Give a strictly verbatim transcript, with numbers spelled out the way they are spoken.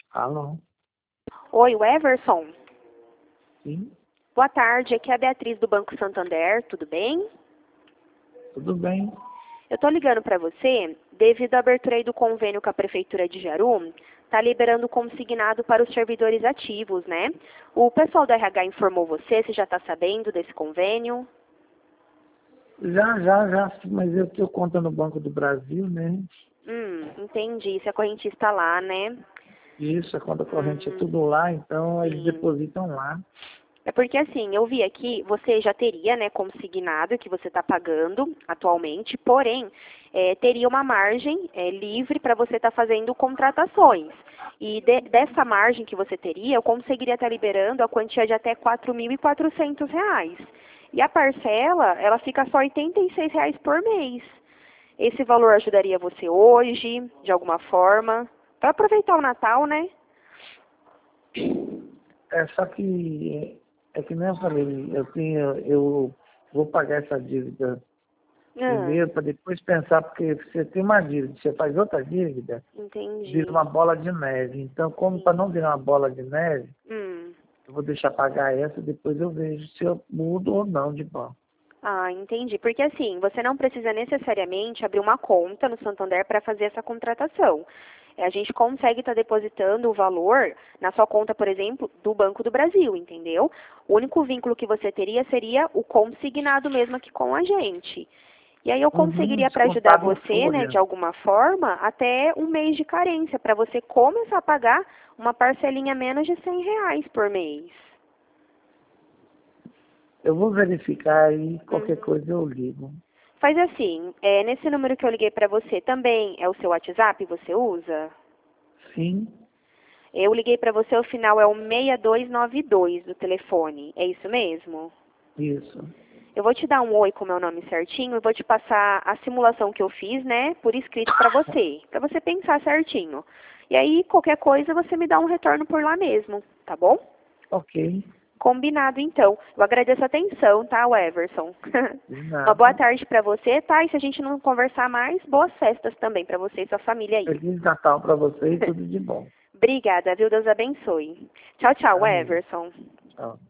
Alô? Oi, o Everson? Sim? Boa tarde, aqui é a Beatriz do Banco Santander, tudo bem? Tudo bem? Eu estou ligando para você devido à abertura aí do convênio com a Prefeitura de Jaru, está liberando consignado para os servidores ativos, né? O pessoal da R H informou você, você já está sabendo desse convênio? Já, já, já, mas eu tenho conta no Banco do Brasil, né? Hum, entendi, você é correntista lá, né? Isso, a conta corrente é Hum, tudo lá, então eles sim. depositam lá. É porque assim, eu vi aqui, você já teria, né, consignado que você está pagando atualmente, porém, é, teria uma margem é, livre para você estar fazendo contratações. E de- dessa margem que você teria, eu conseguiria estar liberando a quantia de até quatro mil e quatrocentos reais. E a parcela, ela fica só oitenta e seis reais por mês. Esse valor ajudaria você hoje, de alguma forma, para aproveitar o Natal, né? É só que, é que nem eu falei, eu tenho, eu vou pagar essa dívida Ah, primeiro para depois pensar, porque você tem uma dívida, você faz outra dívida, vira uma entendi. bola de neve. Então, como para Sim. não virar uma bola de neve, Hum. eu vou deixar pagar essa, depois eu vejo se eu mudo ou não de banco. Ah, entendi. Porque assim, você não precisa necessariamente abrir uma conta no Santander para fazer essa contratação. É, A gente consegue estar depositando o valor na sua conta, por exemplo, do Banco do Brasil, entendeu? O único vínculo que você teria seria o consignado mesmo aqui com a gente. E aí eu Uhum, conseguiria para ajudar descontado em você, né, folha. de alguma forma, até um mês de carência, para você começar a pagar uma parcelinha menos de cem reais por mês. Eu vou verificar e qualquer Uhum. coisa eu ligo. Faz assim, é, nesse número que eu liguei para você também é o seu WhatsApp, você usa? Sim, Eu liguei para você, o final é o seis dois nove dois do telefone, é isso mesmo? isso. Eu vou te dar um oi com o meu nome certinho e vou te passar a simulação que eu fiz, né, por escrito para você, para você pensar certinho. E aí, qualquer coisa, você me dá um retorno por lá mesmo, tá bom? Ok, Combinado, então. Eu agradeço a atenção, tá, o Everson? de Uma boa nada. tarde para você, tá? E se a gente não conversar mais, boas festas também para você e sua família aí. Feliz Natal para você e tudo de bom. Obrigada, viu? Deus abençoe. Tchau, tchau, Amém. Everson. Tchau.